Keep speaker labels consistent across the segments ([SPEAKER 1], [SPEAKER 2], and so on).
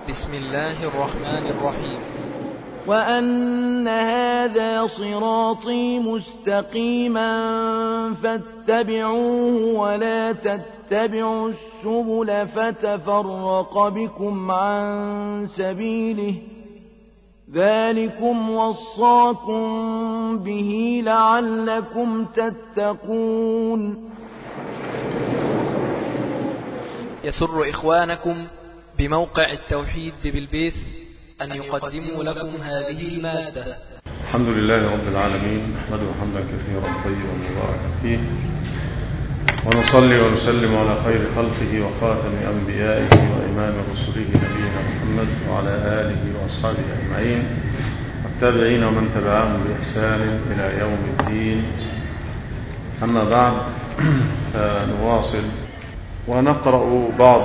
[SPEAKER 1] بسم الله الرحمن الرحيم.
[SPEAKER 2] وأن هذا صراطي مستقيما فاتبعوه ولا تتبعوا السبل فتفرق بكم عن سبيله ذلكم وصاكم به لعلكم تتقون.
[SPEAKER 1] يسر إخوانكم بموقع التوحيد ببلبيس أن يقدموا لكم هذه المادة.
[SPEAKER 3] الحمد لله رب العالمين، نحمده حمدا كثيرا طيبا مباركا فيه، ونصلي ونسلم على خير خلقه وخاتم أنبيائه وإمام رسله نبينا محمد وعلى آله وأصحابه أجمعين والتابعين ومن تبعهم بإحسان إلى يوم الدين. أما بعد، فنواصل ونقرأ بعض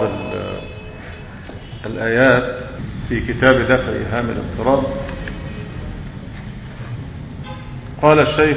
[SPEAKER 3] الآيات في كتاب دفع إيهام الاضطراب. قال الشيخ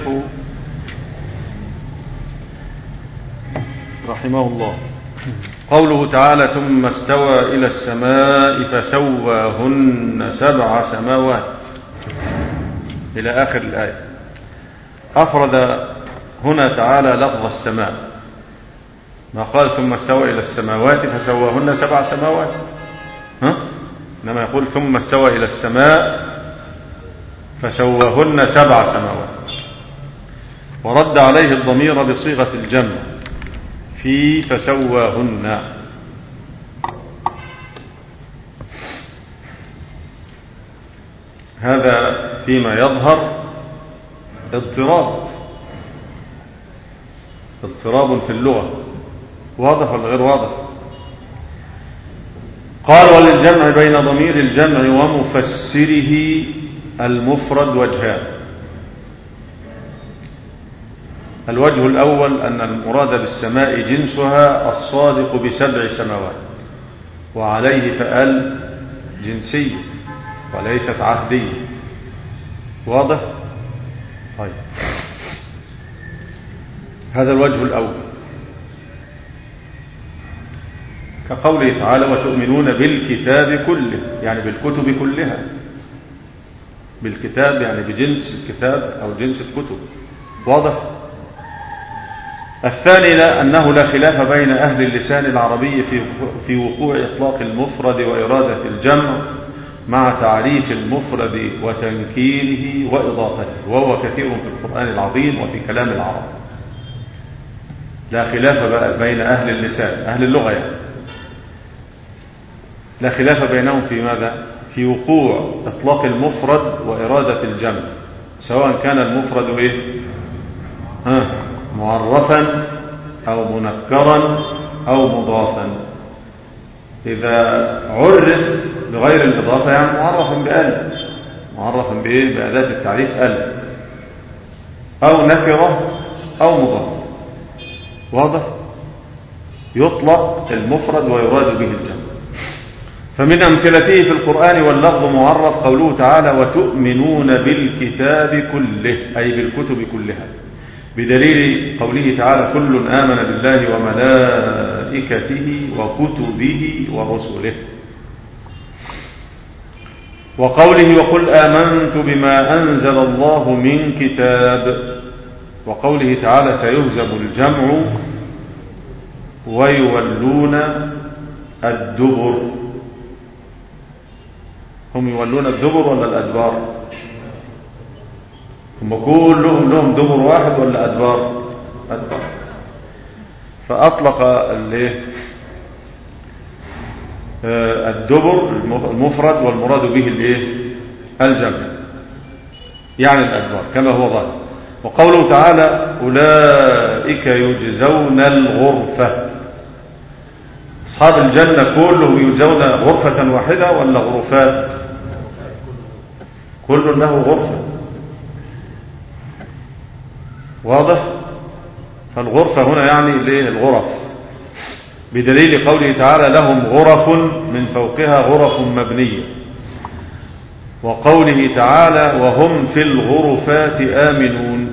[SPEAKER 3] رحمه الله: قوله تعالى: ثم استوى إلى السماء فسواهن 7 سماوات، إلى آخر الآية. أفرد هنا تعالى لفظ السماء، ما قال ثم استوى إلى السماوات فسواهن 7 سماوات، إنما يقول ثم استوى إلى السماء فسواهن 7 سماوات، ورد عليه الضمير بصيغة الجمع في فسواهن. هذا فيما يظهر اضطراب في اللغة. واضح ولا غير واضح؟ قال: وللجمع بين ضمير الجمع ومفسره المفرد وجهان. الوجه الأول أن المراد بالسماء جنسها الصادق ب7 سماوات، وعليه فأل جنسية وليست عهدية. واضح؟ طيب، هذا الوجه الأول، كقوله تعالى: وتؤمنون بالكتاب كله، يعني بالكتب كلها. بالكتاب يعني بجنس الكتاب أو جنس الكتب. واضح؟ الثاني أنه لا خلاف بين أهل اللسان العربي في وقوع إطلاق المفرد وإرادة الجمع مع تعريف المفرد وتنكيره وإضافته، وهو كثير في القرآن العظيم وفي كلام العرب. لا خلاف بين أهل اللسان، أهل اللغة يعني، لا خلاف بينهم في ماذا؟ في وقوع إطلاق المفرد وإرادة الجمع، سواء كان المفرد معرفا أو منكرا أو مضافا. إذا عرف بغير الإضافة يعني معرفا بأل، معرفا بأداة التعريف أل، أو نكرة أو مضاف. واضح؟ يطلق المفرد ويراد به الجمع. فمن أمثلته في القرآن واللفظ معرف قوله تعالى: وتؤمنون بالكتاب كله، أي بالكتب كلها، بدليل قوله تعالى: كل آمن بالله وملائكته وكتبه ورسله. وقوله: وقل آمنت بما أنزل الله من كتاب. وقوله تعالى: سيهزم الجمع ويولون الدبر. هم يولون الدبر ولا الأدبار؟ هم كلهم لهم دبر واحد ولا أدبار؟ أدبار. فأطلق الدبر المفرد والمراد به الجمع، يعني الأدبار كما هو ظاهر. وقوله تعالى: أولئك يجزون الغرفة. أصحاب الجنة كلهم يجزون غرفة واحدة ولا غرفات؟ كل له غرفة. واضح؟ فالغرفة هنا يعني الغرف، بدليل قوله تعالى: لهم غرف من فوقها غرف مبنية. وقوله تعالى: وهم في الغرفات آمنون.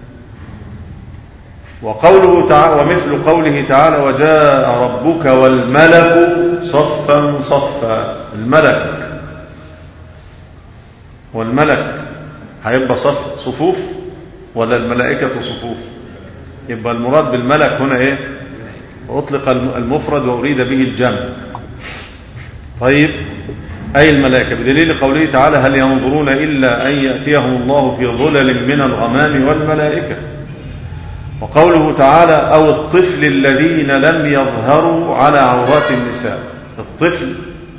[SPEAKER 3] وقوله تعالى: ومثل قوله تعالى: وجاء ربك والملك صفا صفا. الملك والملك هيبقى صفوف ولا الملائكة صفوف؟ يبقى المراد بالملك هنا ايه؟ أطلق المفرد وأريد به الجمع. طيب أي الملائكة، بدليل قوله تعالى هل ينظرون إلا أن يأتيهم الله في ظلل من الغمام والملائكة. وقوله تعالى أو الطفل الذين لم يظهروا على عورات النساء. الطفل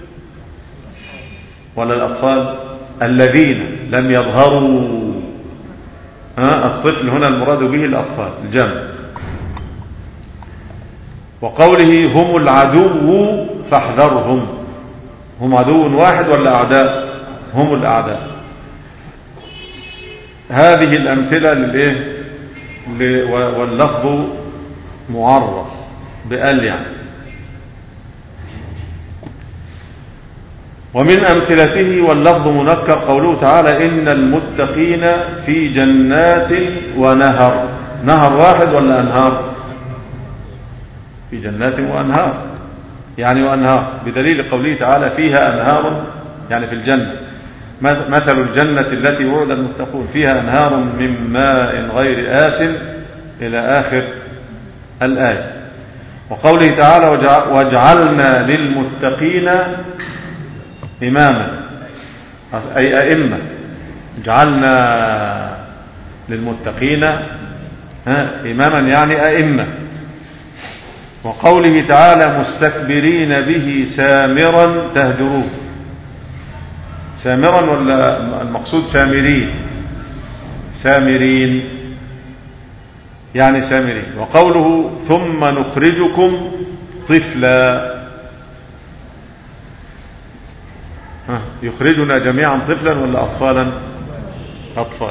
[SPEAKER 3] ولا الأطفال؟ الذين لم يظهروا. الطفل هنا المراد به الأطفال الجمع. وقوله هم العدو فاحذرهم. هم عدو واحد ولا أعداء؟ هم الأعداء. هذه الأمثلة للإيه؟ واللفظ معرف بأل يعني. ومن أمثلته واللفظ منكر قوله تعالى إن المتقين في جنات ونهر. نهر واحد ولا أنهار؟ في جنات وأنهار يعني وأنهار، بدليل قوله تعالى فيها أنهار يعني في الجنة. مثل الجنة التي وعد المتقون فيها أنهار من ماء غير آسن إلى آخر الآية. وقوله تعالى وجعلنا للمتقين إماما أي أئمة. جعلنا للمتقين إماما يعني أئمة. وقوله تعالى مستكبرين به سامرا تهجرون. سامرا ولا المقصود سامرين؟ سامرين يعني سامرين. وقوله ثم نخرجكم طفلا. يخرجنا جميعا طفلا ولا أطفالا؟ أطفال.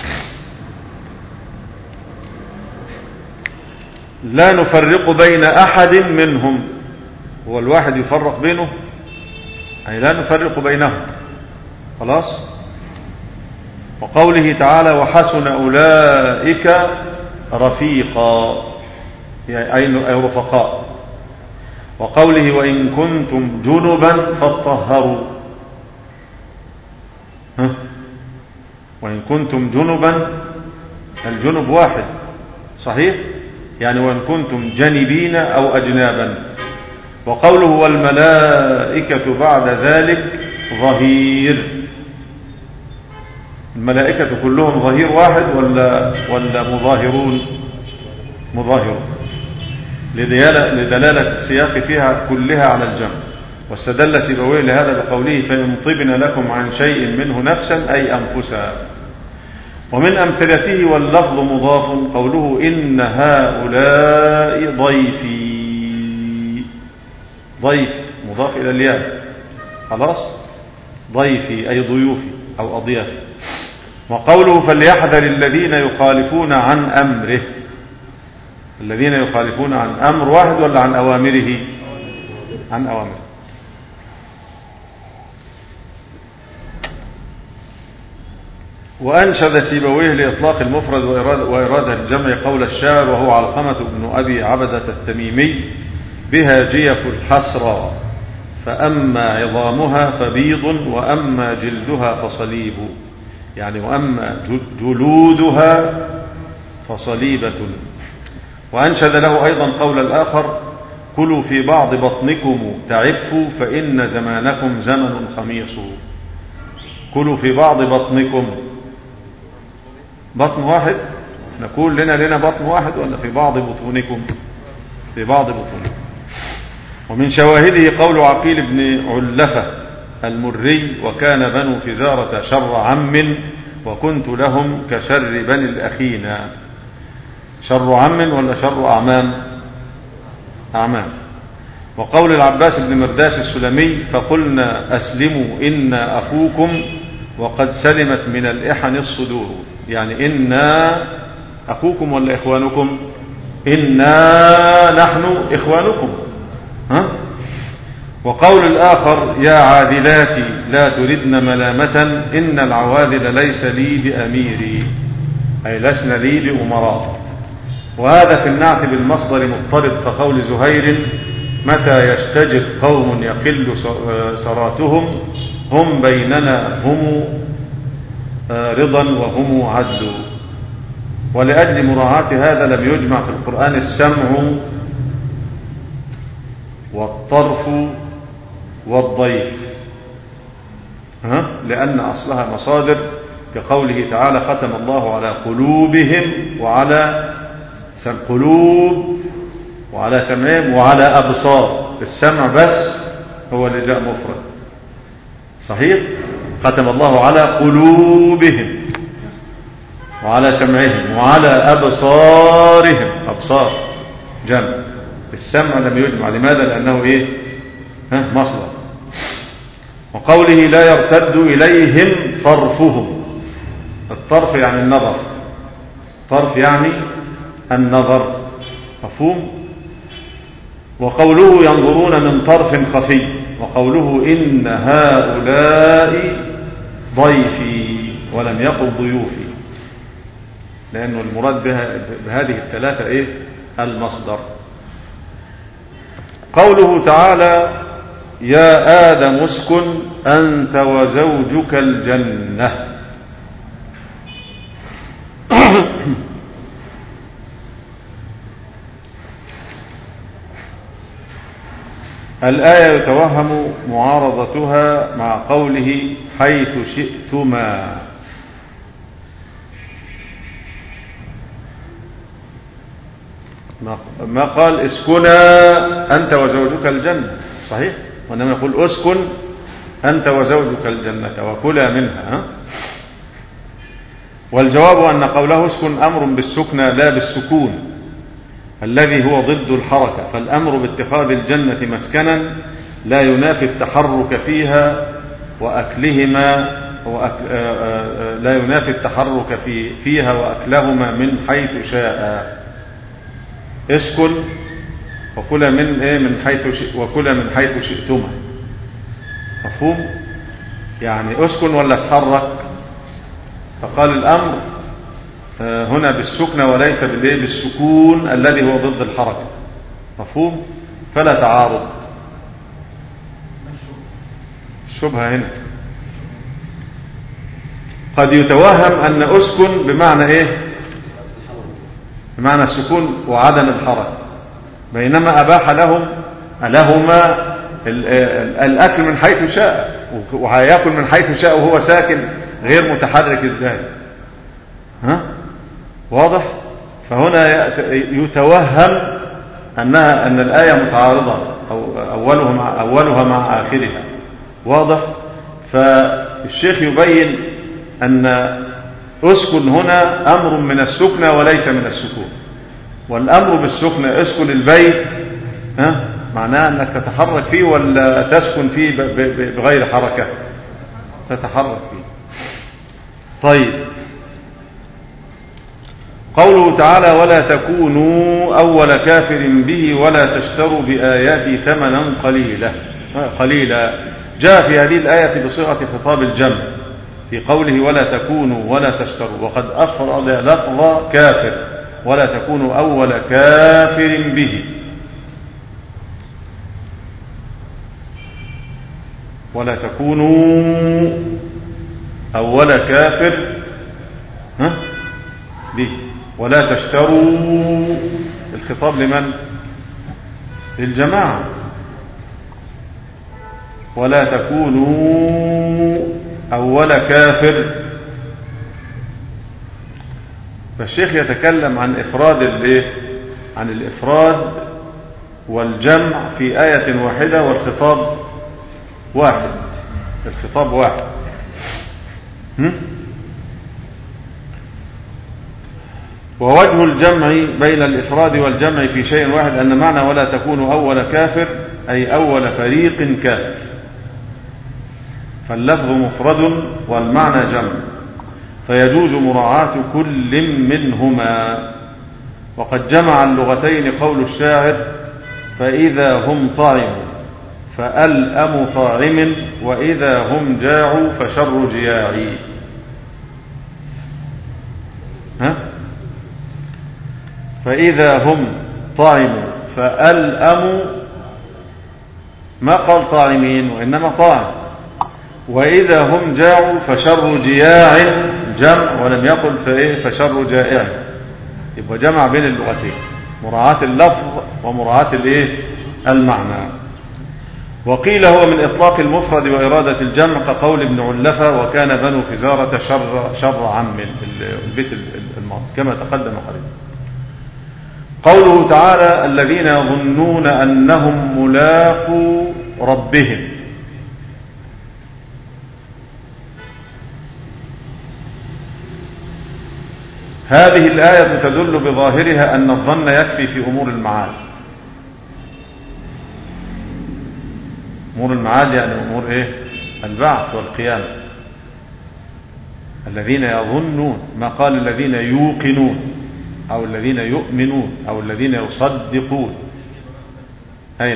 [SPEAKER 3] لا نفرق بين أحد منهم. هو الواحد يفرق بينه؟ أي لا نفرق بينهم خلاص. وقوله تعالى وحسن أولئك رفيقا أي رفقاء. وقوله وإن كنتم جنبا فاطهروا. وإن كنتم جنبا الجنب واحد صحيح يعني وإن كنتم جنبين أو أجنابا. وقوله والملائكة بعد ذلك ظهير. الملائكة كلهم ظهير واحد ولا مظاهرون؟ مظاهرون لدلالة السياق فيها كلها على الجمع. واستدل سيبويه لهذا بقوله فإن طبن لكم عن شيء منه نفسا أي أنفسا. ومن أمثلته واللفظ مضاف قوله إن هؤلاء ضيفي. ضيف مضاف إلى الياء خلاص. ضيفي أي ضيوفي أو أضيافي. وقوله فليحذر الذين يخالفون عن أمره. الذين يخالفون عن أمر واحد ولا عن أوامره؟ عن أوامره. وأنشد سيبويه لإطلاق المفرد وإرادة الجمع قول الشاعر وهو علقمة بن أبي عبدة التميمي بها جيف الحسرى فأما عظامها فبيض وأما جلدها فصليب. يعني وأما جلودها فصليبة. وأنشد له أيضا قول الآخر كلوا في بعض بطنكم تعفوا فإن زمانكم زمن خميص. كلوا في بعض بطنكم. بطن واحد نقول لنا بطن واحد ولا في بعض بطونكم؟ في بعض بطونكم. ومن شواهده قول عقيل بن علفة المري وكان بنو فزارة شر عم وكنت لهم كشر بني الأخينا. شر عم ولا شر أعمام؟ أعمام. وقول العباس بن مرداس السلمي فقلنا أسلموا إنا أخوكم وقد سلمت من الإحن الصدور. يعني إنا أخوكم ولا إخوانكم؟ إنا نحن إخوانكم. وقول الآخر يا عاذلاتي لا تردن ملامة إن العواذل ليس لي بأميري أي لسنا لي بأمراء. وهذا في النعت بالمصدر مضطرد كقول زهير متى يشتجر قوم يقل سراتهم هم بيننا هم رضا وهم عدل. ولأجل مراعاة هذا لم يجمع في القرآن السمع والطرف والضيف، لأن أصلها مصادر، كقوله تعالى ختم الله على قلوبهم وعلى قلوب وعلى سمعهم وعلى أبصار. السمع بس هو اللي جاء مفرد صحيح، ختم الله على قلوبهم وعلى سمعهم وعلى أبصارهم، أبصار جمع. السمع لم يجمع، لماذا؟ لأنه إيه؟ مصدر. وقوله لا يرتد إليهم طرفهم، الطرف يعني النظر، طرف يعني النظر، مفهوم؟ وقوله ينظرون من طرف خفي، وقوله إن هؤلاء ضيفي ولم يقل ضيوفي، لأنه المراد بهذه الثلاثة إيه؟ المصدر. قوله تعالى يا آدم اسكن أنت وزوجك الجنة، الآية يتوهم معارضتها مع قوله حيث شئتما، ما قال اسكنا أنت وزوجك الجنة صحيح، وإنما يقول اسكن أنت وزوجك الجنة وكلا منها. والجواب أن قوله اسكن أمر بالسكنى لا بالسكون الذي هو ضد الحركة، فالأمر باتخاذ الجنة مسكنا لا ينافي التحرك فيها وأكلهما لا ينافي التحرك فيها وأكلهما من حيث شاء. اسكن وكلا من حيث شئتما، مفهوم؟ يعني اسكن ولا اتحرك، فقال الأمر هنا بالسكنة وليس بالسكون الذي هو ضد الحركة، مفهوم؟ فلا تعارض. الشبهة هنا قد يتوهم أن أسكن بمعنى إيه؟ بمعنى السكون وعدم الحركة، بينما أباح لهما الأكل من حيث شاء، وهيأكل من حيث شاء وهو ساكن غير متحرك إزاي؟ واضح؟ فهنا يتوهم أن الآية متعارضة أو أولها مع آخرها، واضح؟ فالشيخ يبين أن اسكن هنا أمر من السكنى وليس من السكون، والأمر بالسكنى اسكن البيت معناه أنك تتحرك فيه ولا تسكن فيه بغير حركة؟ تتحرك فيه. طيب، قوله تعالى ولا تكونوا أول كافر به ولا تشتروا بآياتي ثمنا قليلا، جاء في هذه الآية بصيغة خطاب الجمع في قوله ولا تكونوا ولا تشتروا، وقد أفرد لفظ كافر ولا تكونوا أول كافر به، ولا تكونوا أول كافر به ولا تشتروا، الخطاب لمن؟ للجماعة. ولا تكونوا أول كافر، فالشيخ يتكلم عن عن الإفراد والجمع في آية واحدة، والخطاب واحد، الخطاب واحد. ووجه الجمع بين الإفراد والجمع في شيء واحد أن معنى ولا تكونوا أول كافر أي أول فريق كافر، فاللفظ مفرد والمعنى جمع، فيجوز مراعاة كل منهما. وقد جمع اللغتين قول الشاعر فإذا هم طعموا فألأم طاعم وإذا هم جاعوا فشر جياعي. فإذا هم طعموا فألأم ما قال طاعمين وإنما طاعم. وإذا هم جاعوا فشر جياع جمع، ولم يقل فشر جائع. يبقى جمع بين اللغتين، مراعاة اللفظ ومراعاة المعنى. وقيل هو من إطلاق المفرد وإرادة الجمع كقول ابن علفة وكان بنو فزارة شر عم، البيت الماضي كما تقدم قريبا. قوله تعالى الذين يظنون أنهم ملاقو ربهم، هذه الآية تدل بظاهرها أن الظن يكفي في أمور المعاد. أمور المعاد يعني أمور البعث والقيامة. الذين يظنون، ما قال الذين يوقنون أو الذين يؤمنون أو الذين يصدقون. أين؟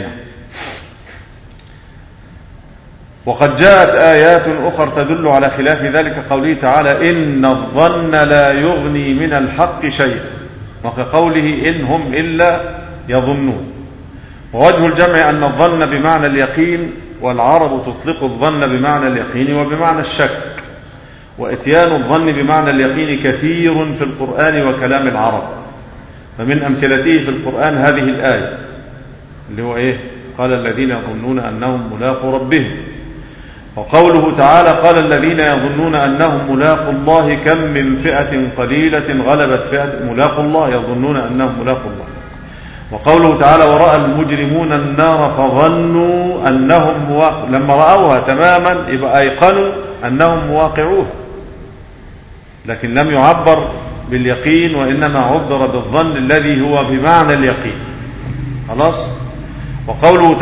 [SPEAKER 3] وقد جاءت آيات أخرى تدل على خلاف ذلك، قوله تعالى إن الظن لا يغني من الحق شيئا، وكقوله إن هم إلا يظنون. ووجه الجمع أن الظن بمعنى اليقين، والعرب تطلق الظن بمعنى اليقين وبمعنى الشك، وإتيان الظن بمعنى اليقين كثير في القرآن وكلام العرب. فمن أمثلته في القرآن هذه الآية اللي هو قال الذين يظنون أنهم ملاقو ربهم. وقوله تعالى قال الذين يظنون أنهم ملاقو الله كم من فئة قليلة غلبت فئة، ملاقو الله، يظنون أنهم ملاقو الله. وقوله تعالى ورأى المجرمون النار فظنوا أنهم لما رأوها تماما يبقى أيقنوا أنهم مواقعوها، لكن لم يعبر باليقين وإنما عبر بالظن الذي هو بمعنى اليقين. خلاص. وقوله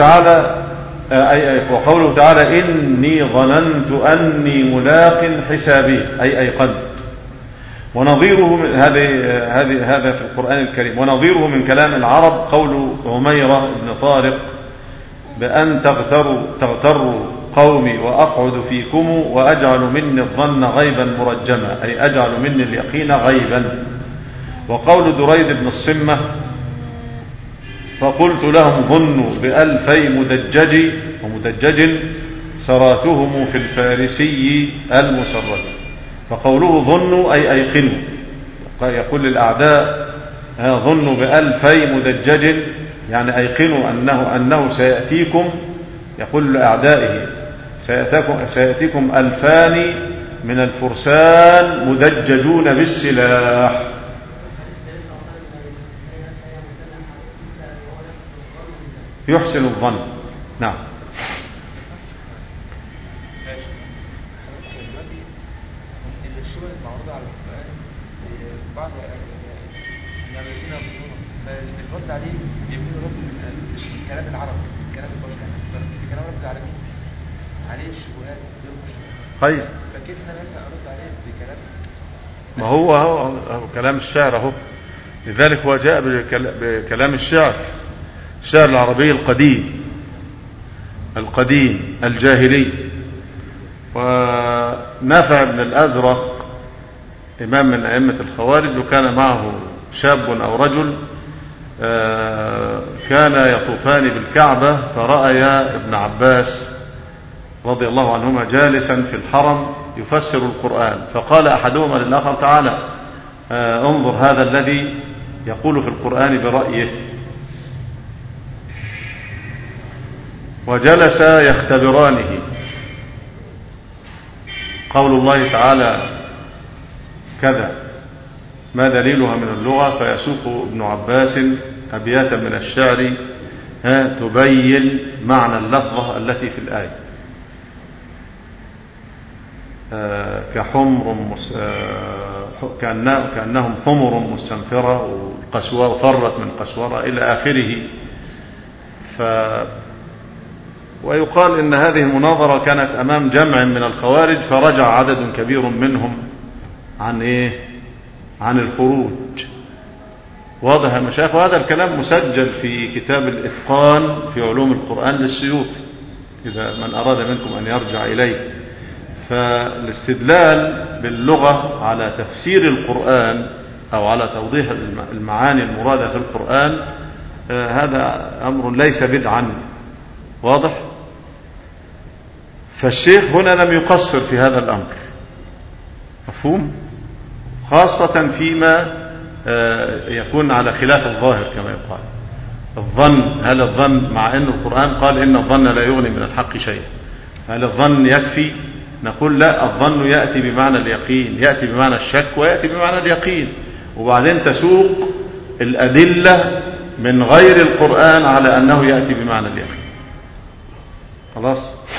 [SPEAKER 3] تعالى إني ظننت أني ملاق حسابي، أي أيقنت. ونظيره هذا في القرآن الكريم. ونظيره من كلام العرب قول عميرة بن طارق بأن تغتروا قومي وأقعد فيكم وأجعل مني الظن غيبا مرجما، أي أجعل مني اليقين غيبا. وقول دريد بن الصمة فقلت لهم ظنوا بألفي مدجج، ومدجج سراتهم في الفارسي المسرد. فقوله ظنوا أي أيقنوا، يقول للأعداء ظنوا بألفي مدجج، يعني أيقنوا أنه سيأتيكم، يقول لأعدائه سيأتيكم ألفان من الفرسان مدججون بالسلاح. يحسن الظن. نعم.
[SPEAKER 4] الشبه المعروضة على القرآن بعض الرد عليه يبني رد مش من كلام العرب، من كلام البشر، في كلام رب العالمين عليه الشبهات
[SPEAKER 3] طيب،
[SPEAKER 4] فكيف انا مثلا ارد عليه بكلام؟
[SPEAKER 3] ما هو كلام الشعر اهو. لذلك هو جاء بكلام الشعر العربي القديم الجاهلي. ونافع بن الأزرق إمام من أئمة الخوارج، وكان معه شاب أو رجل كان يطوفان بالكعبة، فرأيا ابن عباس رضي الله عنهما جالسا في الحرم يفسر القرآن، فقال أحدهما للآخر تعالى انظر هذا الذي يقول في القرآن برأيه. وجلس يختبرانه. قول الله تعالى كذا ما دليلها من اللغة، فيسوق ابن عباس أبياتا من الشعر تبين معنى اللفظة التي في الآية، كأنهم حمر مستنفرة وقسوة فرت من قسورة إلى آخره. ويقال إن هذه المناظرة كانت أمام جمع من الخوارج، فرجع عدد كبير منهم عن الخروج. واضح يا مشايخ؟ وهذا الكلام مسجل في كتاب الإتقان في علوم القرآن للسيوطي، إذا من أراد منكم أن يرجع إليه. فالاستدلال باللغة على تفسير القرآن أو على توضيح المعاني المرادة في القرآن هذا أمر ليس بدعا، واضح، فالشيخ هنا لم يقصر في هذا الأمر، مفهوم؟ خاصة فيما يكون على خلاف الظاهر كما يقال. الظن، هل الظن مع أن القرآن قال إن الظن لا يغني من الحق شيئا، هل الظن يكفي؟ نقول لا، الظن يأتي بمعنى اليقين، يأتي بمعنى الشك ويأتي بمعنى اليقين، وبعدين تسوق الأدلة من غير القرآن على أنه يأتي بمعنى اليقين. خلاص.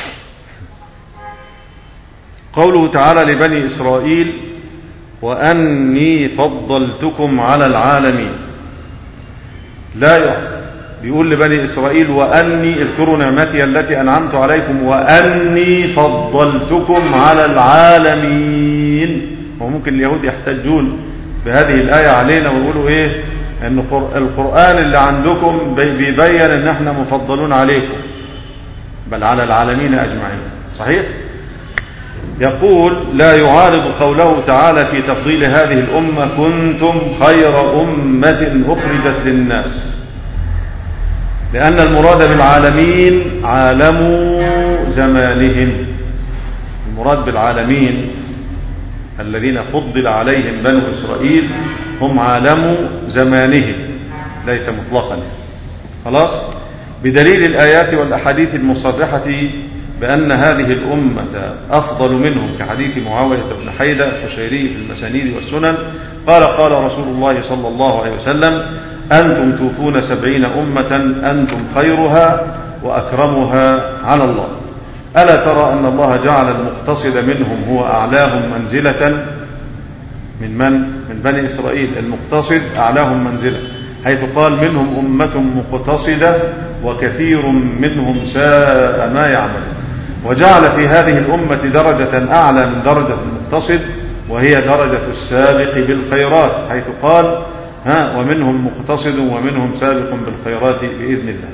[SPEAKER 3] قوله تعالى لبني إسرائيل وأني فضلتكم على العالمين، لا بيقول لبني إسرائيل وأني اذكروا نعمتي التي أنعمت عليكم وأني فضلتكم على العالمين. وممكن اليهود يحتجون بهذه الآية علينا ويقولوا إيه؟ أن القرآن اللي عندكم بيبين أن احنا مفضلون عليكم، بل على العالمين أجمعين. صحيح؟ يقول لا يعارض قوله تعالى في تفضيل هذه الأمة كنتم خير أمة أخرجت للناس، لأن المراد بالعالمين عالم زمانهم. المراد بالعالمين الذين فضل عليهم بنو إسرائيل هم عالم زمانهم، ليس مطلقا. خلاص. بدليل الآيات والأحاديث المصرحة بأن هذه الأمة أفضل منهم، كحديث معاوية بن حيدة القشيري في المسانيد والسنن قال قال رسول الله صلى الله عليه وسلم أنتم توفون 70 أمة أنتم خيرها وأكرمها على الله. ألا ترى أن الله جعل المقتصد منهم هو أعلاهم منزلة من بني إسرائيل، المقتصد أعلاهم منزلة، حيث قال منهم أمة مقتصدة وكثير منهم ساء ما يعمل. وجعل في هذه الأمة درجة أعلى من درجة المقتصد، وهي درجة السابق بالخيرات، حيث قال ومنهم مقتصد ومنهم سابق بالخيرات بإذن الله.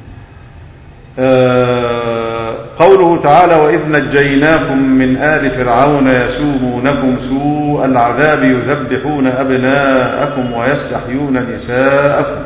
[SPEAKER 3] قوله تعالى وإذ نجيناكم من آل فرعون يسومونكم سوء العذاب يذبحون أبناءكم ويستحيون نساءكم.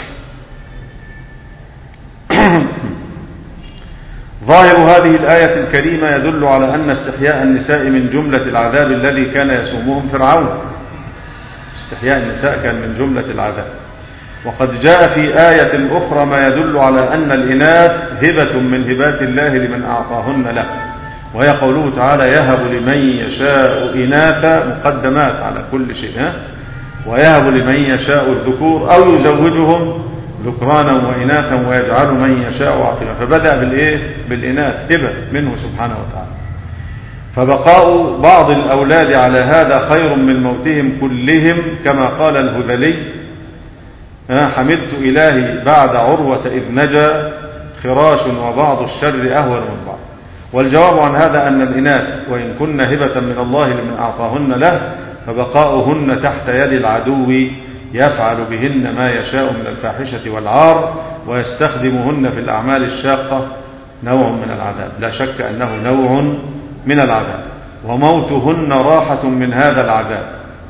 [SPEAKER 3] ظاهر هذه الآية الكريمة يدل على أن استحياء النساء من جملة العذاب الذي كان يسومهم فرعون. استحياء النساء كان من جملة العذاب. وقد جاء في آية أخرى ما يدل على أن الإناث هبة من هبات الله لمن أعطاهن له، وهي قوله تعالى يهب لمن يشاء إناثا، مقدمات على كل شيء، ويهب لمن يشاء الذكور أو يزوجهم ذكرانا وإناثا ويجعل من يشاء عقيما. فبدأ بالإناث هبة منه سبحانه وتعالى. فبقاء بعض الأولاد على هذا خير من موتهم كلهم، كما قال الهذلي حمدت إلهي بعد عروة إذ نجا خراش وبعض الشر أهون من بعض. والجواب عن هذا أن الإناث وإن كن هبة من الله لمن أعطاهن له، فبقاؤهن تحت يد العدو يفعل بهن ما يشاء من الفاحشة والعار، ويستخدمهن في الأعمال الشاقة نوع من العذاب، لا شك أنه نوع من العذاب، وموتهن راحة من هذا العذاب،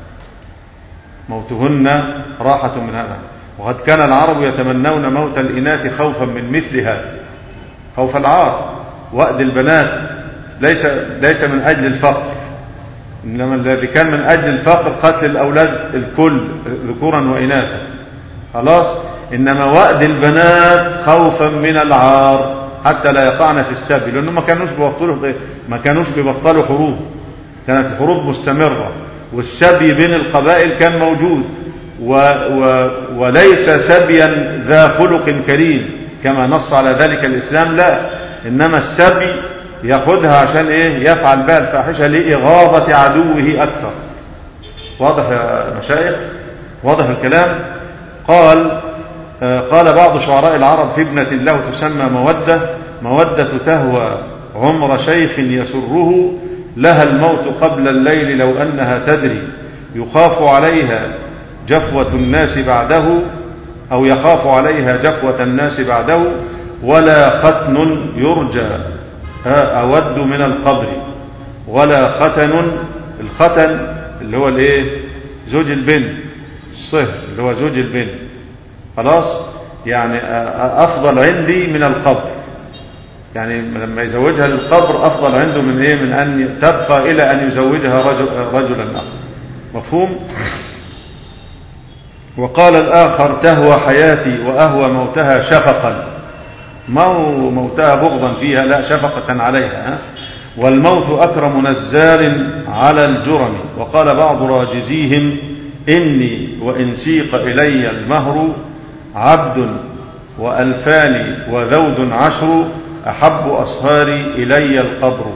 [SPEAKER 3] موتهن راحة من هذا. وقد كان العرب يتمنون موت الإناث خوفا من مثل هذا، خوف العار. وأد البنات ليس من أجل الفقر، إنما الذي كان من أجل الفقر قتل الأولاد الكل ذكورا وإناثا. خلاص. إنما وأد البنات خوفا من العار حتى لا يقعن في السبي، لأنه ما كانوش بيبطلوا حروب، كانت الحروب مستمرة، والسبي بين القبائل كان موجود، وليس سبيا ذا خلق كريم كما نص على ذلك الإسلام، لا، إنما السبي يأخذها عشان يفعل بها الفاحشة لإغاظة عدوه أكثر. واضح يا مشايخ؟ واضح الكلام؟ قال بعض شعراء العرب في ابنة له تسمى مودة تهوى عمر شيخ يسره، لها الموت قبل الليل لو أنها تدري، يخاف عليها جفوة الناس بعده، أو يخاف عليها جفوة الناس بعده، ولا ختن يرجى أود من القبر، ولا ختن. الختن اللي هو زوج البنت، الصهر اللي هو زوج البنت. خلاص. يعني أفضل عندي من القبر، يعني لما يزوجها للقبر أفضل عنده من إيه؟ من أن تبقى إلى أن يزوجها رجلا آخر. مفهوم؟ وقال الآخر تهوى حياتي وأهوى موتها شفقا، موتها بغضا فيها لا شفقة عليها، والموت أكرم نزال على الجرم. وقال بعض راجزيهم إني وإن سيق إلي المهر عبد وألفاني وذود عشر أحب أصهاري إلي القبر.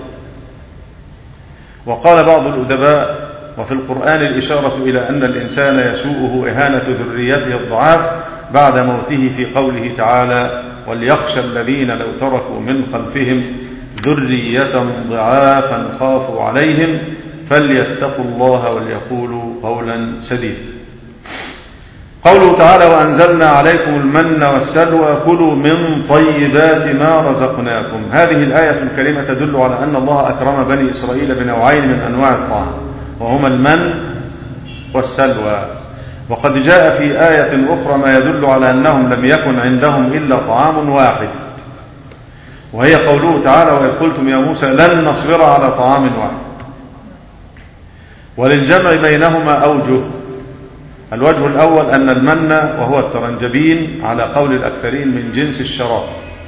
[SPEAKER 3] وقال بعض الأدباء وفي القرآن الإشارة إلى أن الإنسان يسوءه إهانة ذريته الضعاف بعد موته في قوله تعالى وليخشى الذين لو تركوا من خلفهم ذرية ضعافا خافوا عليهم فليتقوا الله وليقولوا قولا سديدا. قوله تعالى وأنزلنا عليكم المن والسلوى كلوا من طيبات ما رزقناكم. هذه الآية الكريمة تدل على أن الله أكرم بني إسرائيل بنوعين من أنواع الطعام وهما المن والسلوى. وقد جاء في آية أخرى ما يدل على أنهم لم يكن عندهم إلا طعام واحد، وهي قوله تعالى وإذ قلتم يا موسى لن نصبر على طعام واحد. وللجمع بينهما أوجه. الوجه الأول أن المن وهو الترنجبين على قول الأكثرين من جنس الشراب،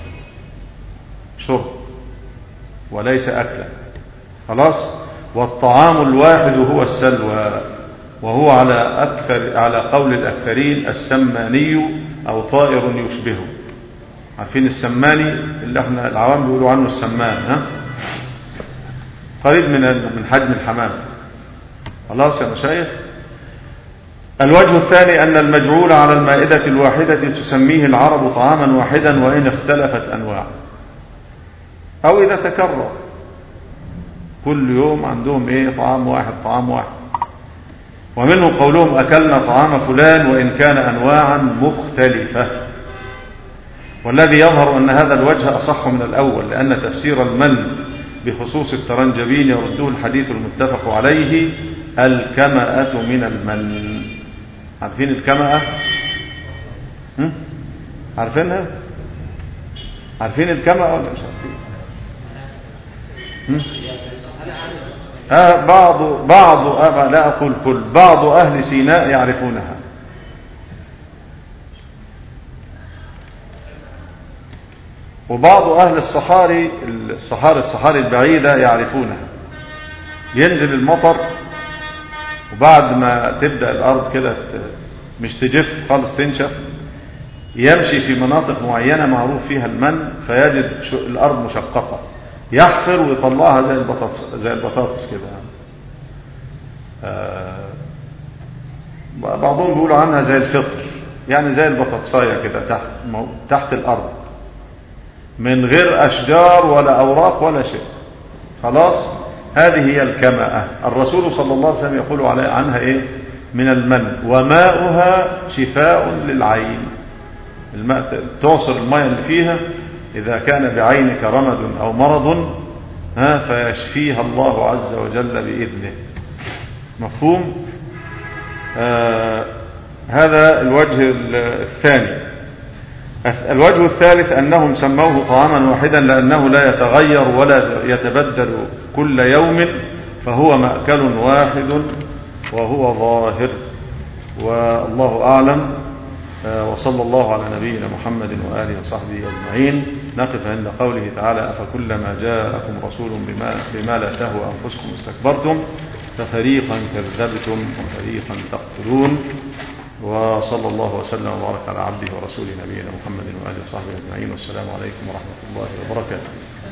[SPEAKER 3] شرب وليس أكلا، خلاص. والطعام الواحد هو السلوى، وهو على قول الأكثرين السماني أو طائر يشبهه. عارفين السماني اللي احنا العوام بيقولوا عنه السمان، قريب من حجم الحمام، خلاص يا مشايخ. الوجه الثاني أن المجعول على المائدة الواحدة تسميه العرب طعاما واحدا وإن اختلفت أنواع، أو إذا تكرر كل يوم عندهم إيه؟ طعام واحد طعام واحد. ومنه قولهم أكلنا طعام فلان وإن كان أنواعا مختلفة. والذي يظهر أن هذا الوجه أصح من الأول، لأن تفسير المن بخصوص الترنجبين يرده الحديث المتفق عليه الكمأة من المن. عارفين الكمأة؟ عارفينها؟ عارفين الكمأة ولا مش عارفين؟ لا أقول كل، بعض أهل سيناء يعرفونها، وبعض أهل الصحاري البعيدة يعرفونها. ينزل المطر وبعد ما تبدأ الأرض كده مش تجف خالص تنشف، يمشي في مناطق معينة معروف فيها المن فيجد الأرض مشققة، يحفر ويطلعها زي البطاطس كده. بعضهم بيقولوا عنها زي الفطر، يعني زي البطاطساية كده تحت الأرض من غير أشجار ولا أوراق ولا شيء، خلاص. هذه هي الكمأة. الرسول صلى الله عليه وسلم يقول عنها إيه؟ من المن وماؤها شفاء للعين. الماء تعصر الماء اللي فيها إذا كان بعينك رمد أو مرض فيشفيها الله عز وجل بإذنه. مفهوم؟ هذا الوجه الثاني. الوجه الثالث أنهم سموه طعاما واحدا لأنه لا يتغير ولا يتبدل كل يوم، فهو مأكل واحد وهو ظاهر. والله أعلم. وصلى الله على نبينا محمد وآله وصحبه أجمعين. نقف عند قوله تعالى أفكلما جاءكم رسول بما لا تهوى أنفسكم استكبرتم ففريقا كذبتم وفريقا تقتلون. وصلى الله وسلم وبارك على عبده ورسوله نبينا محمد وآله وصحبه أجمعين. والسلام عليكم ورحمة الله وبركاته.